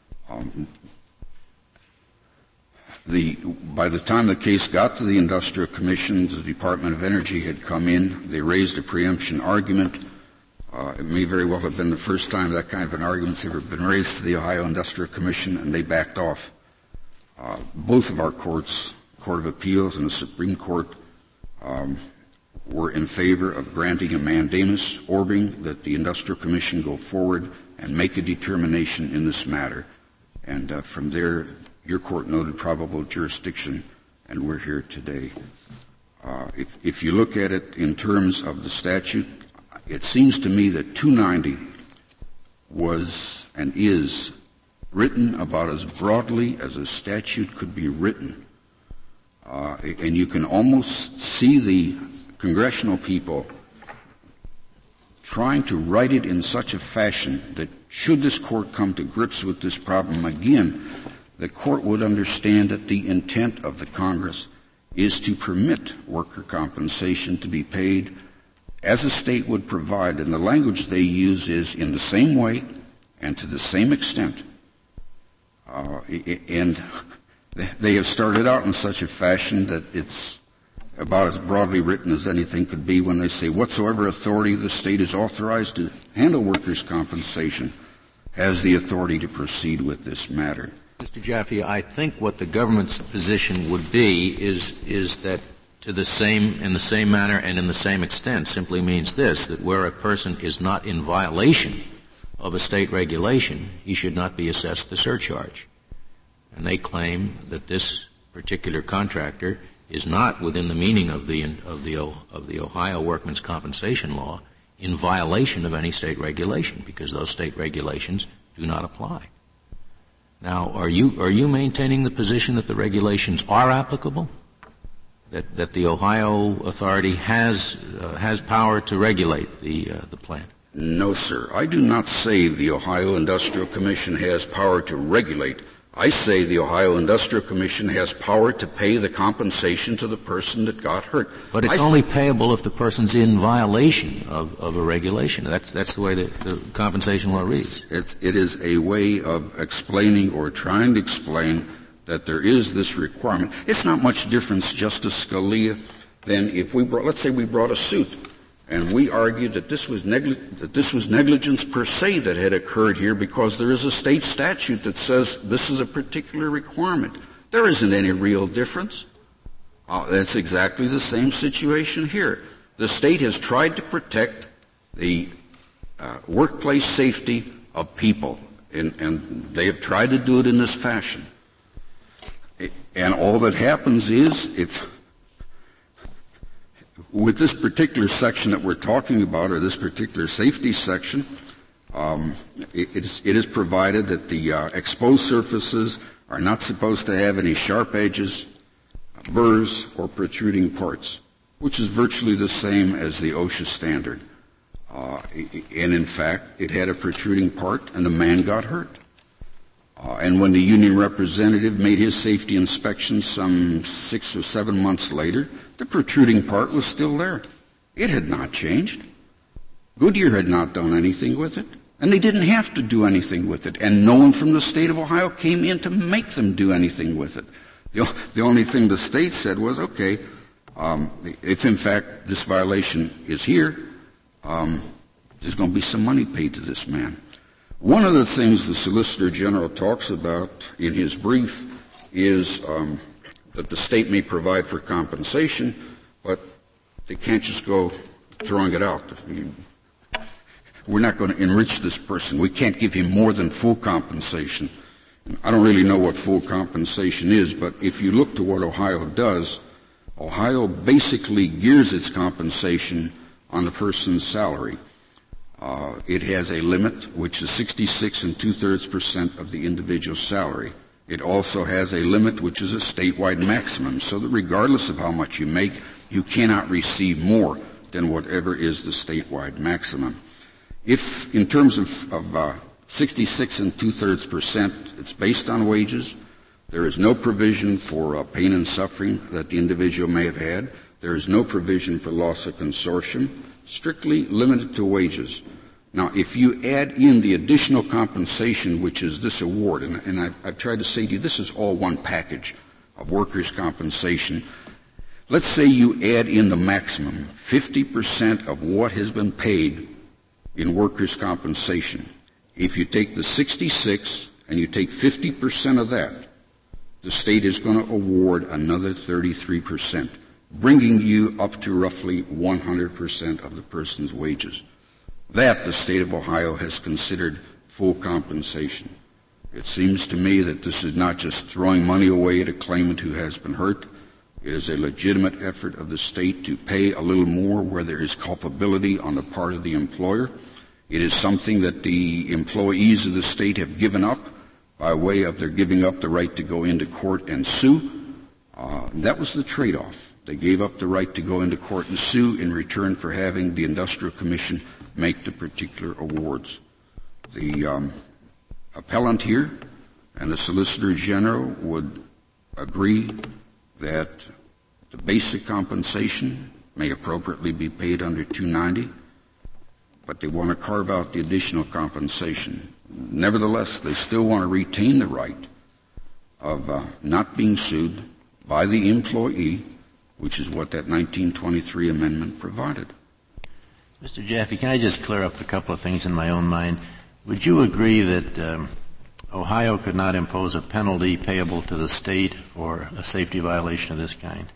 I: By the time the case got to the Industrial Commission, the Department of Energy had come in. They raised a preemption argument. It may very well have been the first time that kind of an argument's ever been raised to the Ohio Industrial Commission, and they backed off. Both of our courts, Court of Appeals and the Supreme Court, were in favor of granting a mandamus, ordering that the Industrial Commission go forward and make a determination in this matter. And from there, your court noted probable jurisdiction, and we're here today. If you look at it in terms of the statute, it seems to me that 290 was and is written about as broadly as a statute could be written. And you can almost see the congressional people trying to write it in such a fashion that should this court come to grips with this problem again, the court would understand that the intent of the Congress is to permit worker compensation to be paid as a state would provide. And the language they use is in the same way and to the same extent. And they have started out in such a fashion that it's about as broadly written as anything could be when they say, whatsoever authority the state is authorized to handle workers' compensation has the authority to proceed with this matter.
E: Mr. Jaffe, I think what the government's position would be is that in the same manner and in the same extent simply means this, that where a person is not in violation of a state regulation, he should not be assessed the surcharge. And they claim that this particular contractor is not within the meaning of the Ohio Workmen's Compensation Law in violation of any state regulation, because those state regulations do not apply. Now, are you maintaining the position that the regulations are applicable? That the Ohio authority has power to regulate the plant?
I: No, sir. I do not say the Ohio Industrial Commission has power to regulate. I say the Ohio Industrial Commission has power to pay the compensation to the person that got hurt.
E: But it's only payable if the person's in violation of a regulation. That's the way the compensation law reads.
I: It is a way of explaining or trying to explain that there is this requirement. It's not much difference, Justice Scalia, than if let's say we brought a suit and we argued that this was negligence per se that had occurred here because there is a state statute that says this is a particular requirement. There isn't any real difference. That's exactly the same situation here. The state has tried to protect the workplace safety of people, and they have tried to do it in this fashion. And all that happens is with this particular section that we're talking about, or this particular safety section, it is provided that the exposed surfaces are not supposed to have any sharp edges, burrs, or protruding parts, which is virtually the same as the OSHA standard. And in fact, it had a protruding part, and the man got hurt. And when the union representative made his safety inspection some 6 or 7 months later, the protruding part was still there. It had not changed. Goodyear had not done anything with it, and they didn't have to do anything with it, and no one from the state of Ohio came in to make them do anything with it. The only thing the state said was, okay, if in fact this violation is here, there's going to be some money paid to this man. One of the things the Solicitor General talks about in his brief is that the state may provide for compensation, but they can't just go throwing it out. We're not going to enrich this person. We can't give him more than full compensation. I don't really know what full compensation is, but if you look to what Ohio does, Ohio basically gears its compensation on the person's salary. It has a limit, which is 66 2/3% of the individual's salary. It also has a limit, which is a statewide maximum, so that regardless of how much you make, you cannot receive more than whatever is the statewide maximum. If, in terms of 66 2/3%, it's based on wages, there is no provision for pain and suffering that the individual may have had. There is no provision for loss of consortium, strictly limited to wages. Now, if you add in the additional compensation, which is this award, and I've tried to say to you, this is all one package of workers' compensation. Let's say you add in the maximum, 50% of what has been paid in workers' compensation. If you take the 66 and you take 50% of that, the state is going to award another 33%, bringing you up to roughly 100% of the person's wages. That the state of Ohio has considered full compensation. It seems to me that this is not just throwing money away at a claimant who has been hurt. It is a legitimate effort of the state to pay a little more where there is culpability on the part of the employer. It is something that the employees of the state have given up by way of their giving up the right to go into court and sue. That was the trade-off. They gave up the right to go into court and sue in return for having the Industrial Commission make the particular awards. The appellant here and the Solicitor General would agree that the basic compensation may appropriately be paid under 290, but they want to carve out the additional compensation. Nevertheless, they still want to retain the right of not being sued by the employee, which is what that 1923 amendment provided.
F: Mr. Jaffe, can I just clear up a couple of things in my own mind? Would you agree that Ohio could not impose a penalty payable to the state for a safety violation of this kind?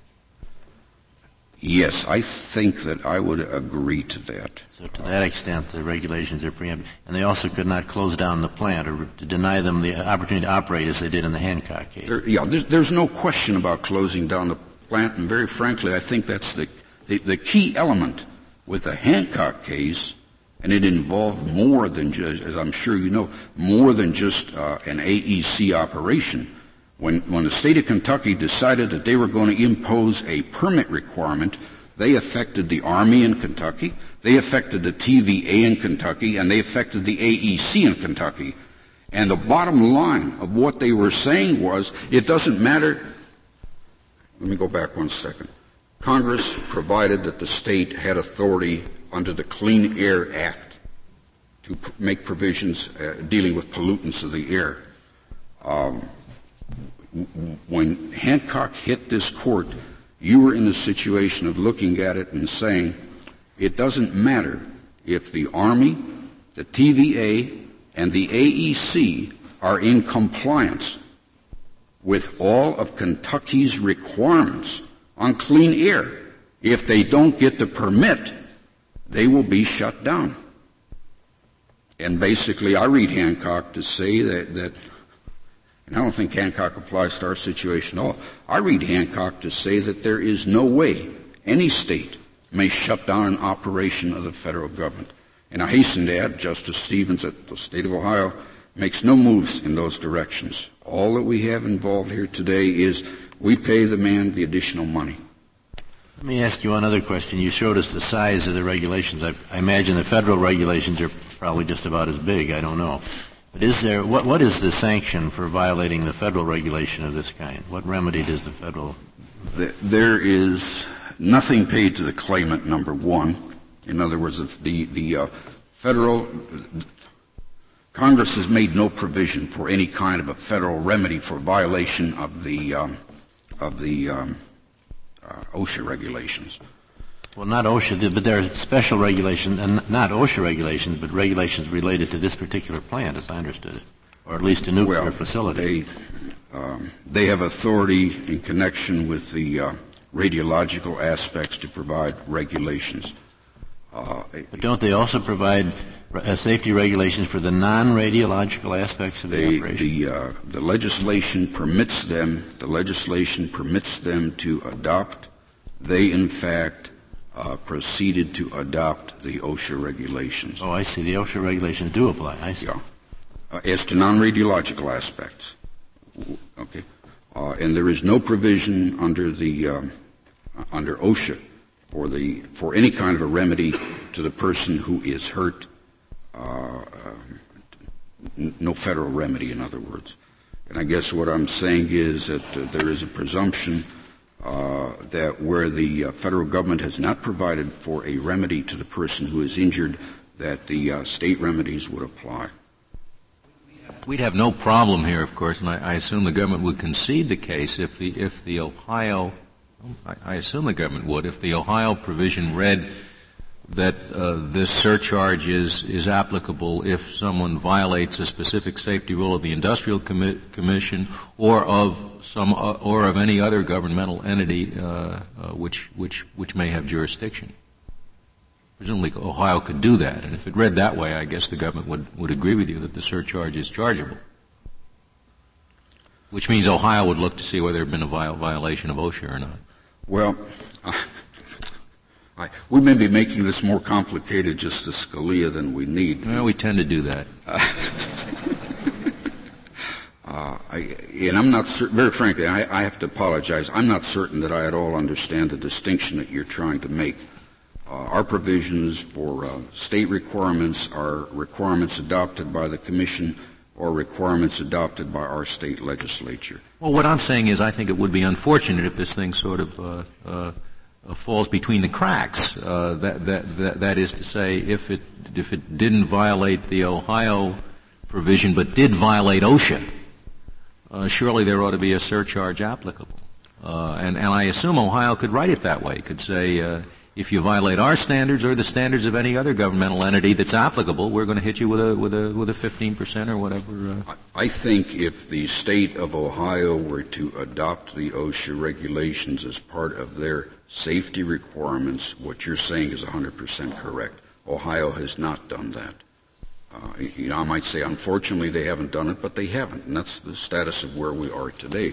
I: Yes, I think that I would agree to that.
F: So to that extent, the regulations are preempted. And they also could not close down the plant or to deny them the opportunity to operate as they did in the Hancock case.
I: There's no question about closing down the plant, and very frankly, I think that's the key element with the Hancock case, and it involved more than just, as I'm sure you know, more than just an AEC operation. When the state of Kentucky decided that they were going to impose a permit requirement, they affected the Army in Kentucky, they affected the TVA in Kentucky, and they affected the AEC in Kentucky. And the bottom line of what they were saying was, it doesn't matter. Let me go back one second. Congress provided that the state had authority under the Clean Air Act to make provisions dealing with pollutants of the air. When Hancock hit this court, you were in the situation of looking at it and saying, it doesn't matter if the Army, the TVA, and the AEC are in compliance with all of Kentucky's requirements on clean air. If they don't get the permit, they will be shut down. And basically, I read Hancock to say that and I don't think Hancock applies to our situation at all. I read Hancock to say that there is no way any state may shut down an operation of the federal government. And I hasten to add, Justice Stevens, that the state of Ohio makes no moves in those directions. All that we have involved here today is we pay the man the additional money.
F: Let me ask you one other question. You showed us the size of the regulations. I imagine the federal regulations are probably just about as big. I don't know. But is there what is the sanction for violating the federal regulation of this kind? What remedy does the federal?
I: There is nothing paid to the claimant, number one. In other words, the federal Congress has made no provision for any kind of a federal remedy for violation of the OSHA regulations.
F: Well, not OSHA, but there are special regulations, and not OSHA regulations, but regulations related to this particular plant, as I understood it, or at least a nuclear facility.
I: They have authority in connection with the radiological aspects to provide regulations.
F: But don't they also provide safety regulations for the non-radiological aspects of the operation?
I: The legislation permits them. The legislation permits them to adopt. They, in fact, proceeded to adopt the OSHA regulations.
F: Oh, I see. The OSHA regulations do apply. I see.
I: Yeah. As to non-radiological aspects. Okay. And there is no provision under under OSHA for any kind of a remedy to the person who is hurt. No federal remedy, in other words. And I guess what I'm saying is that there is a presumption that where the federal government has not provided for a remedy to the person who is injured, that the state remedies would apply.
E: We'd have no problem here, of course, and I assume the government would concede the case if the Ohio, I assume the government would, if the Ohio provision read that this surcharge is applicable if someone violates a specific safety rule of the Industrial Commission or of any other governmental entity which may have jurisdiction. Presumably Ohio could do that, and if it read that way, I guess the government would agree with you that the surcharge is chargeable. Which means Ohio would look to see whether there had been a violation of OSHA or not.
I: Well, we may be making this more complicated, Justice Scalia, than we need.
E: Well, we tend to do that.
I: And I'm not very frankly, I have to apologize. I'm not certain that I at all understand the distinction that you're trying to make. Our provisions for state requirements are requirements adopted by the Commission or requirements adopted by our state legislature.
E: Well, what I'm saying is I think it would be unfortunate if this thing sort of falls between the cracks. That is to say, if it didn't violate the Ohio provision but did violate OSHA, surely there ought to be a surcharge applicable. And I assume Ohio could write it that way. It could say, if you violate our standards or the standards of any other governmental entity that's applicable, we're going to hit you with a 15% or whatever.
I: I think if the state of Ohio were to adopt the OSHA regulations as part of their safety requirements, what you're saying is 100% correct. Ohio has not done that. I might say, unfortunately, they haven't done it, but they haven't, and that's the status of where we are today.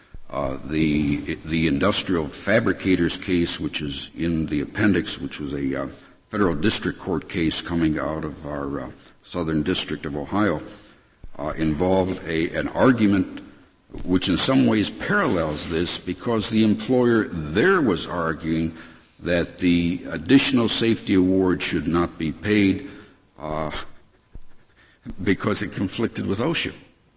I: The industrial fabricators case, which is in the appendix, which was a federal district court case coming out of our Southern District of Ohio, involved an argument which in some ways parallels this, because the employer there was arguing that the additional safety award should not be paid because it conflicted with OSHA.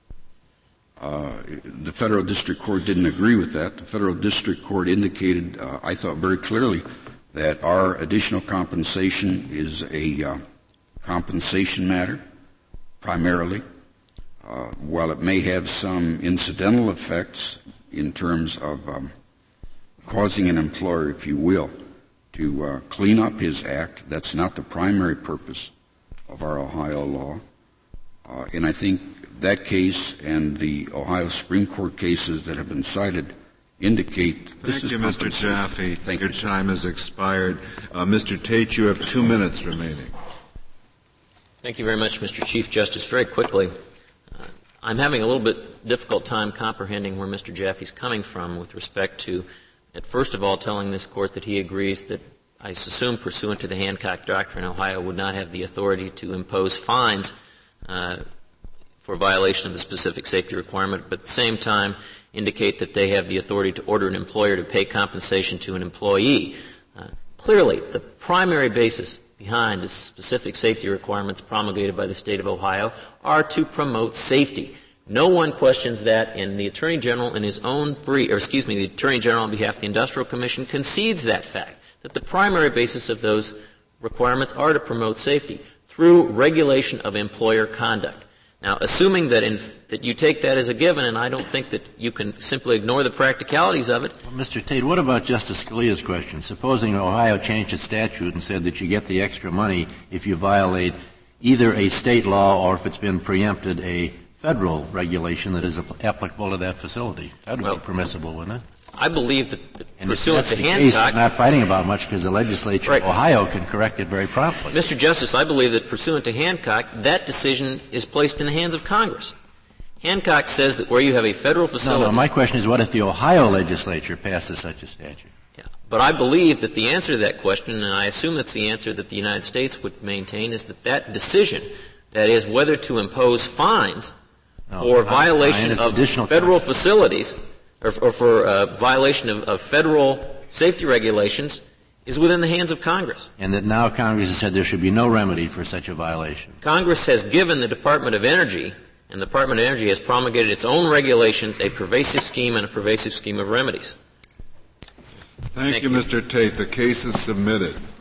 I: The federal district court didn't agree with that. The federal district court indicated, I thought very clearly, that our additional compensation is a compensation matter, primarily. While it may have some incidental effects in terms of causing an employer, if you will, to clean up his act, that's not the primary purpose of our Ohio law. And I think that case and the Ohio Supreme Court cases that have been cited indicate this is
A: compensation. Thank you, Mr. Jaffe. Thank you. Your time has expired. Mr. Tate, you have 2 minutes remaining.
B: Thank you very much, Mr. Chief Justice. Very quickly, I'm having a little bit difficult time comprehending where Mr. Jaffe's coming from with respect to, first of all, telling this Court that he agrees that, I assume pursuant to the Hancock Doctrine, Ohio would not have the authority to impose fines for violation of the specific safety requirement, but at the same time indicate that they have the authority to order an employer to pay compensation to an employee. Clearly, the primary basis behind the specific safety requirements promulgated by the State of Ohio are to promote safety. No one questions that, and the Attorney General in his own brief, the Attorney General on behalf of the Industrial Commission concedes that fact, that the primary basis of those requirements are to promote safety through regulation of employer conduct. Now, assuming that you take that as a given, and I don't think that you can simply ignore the practicalities of it.
F: Well, Mr. Tate, what about Justice Scalia's question? Supposing Ohio changed its statute and said that you get the extra money if you violate either a state law or, if it's been preempted, a federal regulation that is applicable to that facility. That would be permissible, wouldn't it?
B: I believe that
F: and
B: pursuant to Hancock,
F: case, I'm not fighting about much because the legislature of Ohio can correct it very promptly.
B: Mr. Justice, I believe that pursuant to Hancock, that decision is placed in the hands of Congress. Hancock says that where you have a federal facility.
F: No, my question is, what if the Ohio legislature passes such a statute?
B: Yeah. But I believe that the answer to that question, and I assume that's the answer that the United States would maintain, is that decision, that is, whether to impose fines for violation of federal facilities, or for violation of federal safety regulations, is within the hands of Congress.
F: And that now Congress has said there should be no remedy for such a violation.
B: Congress has given the Department of Energy, and the Department of Energy has promulgated its own regulations, a pervasive scheme and a pervasive scheme of remedies.
A: Thank you, Mr. Tate. The case is submitted.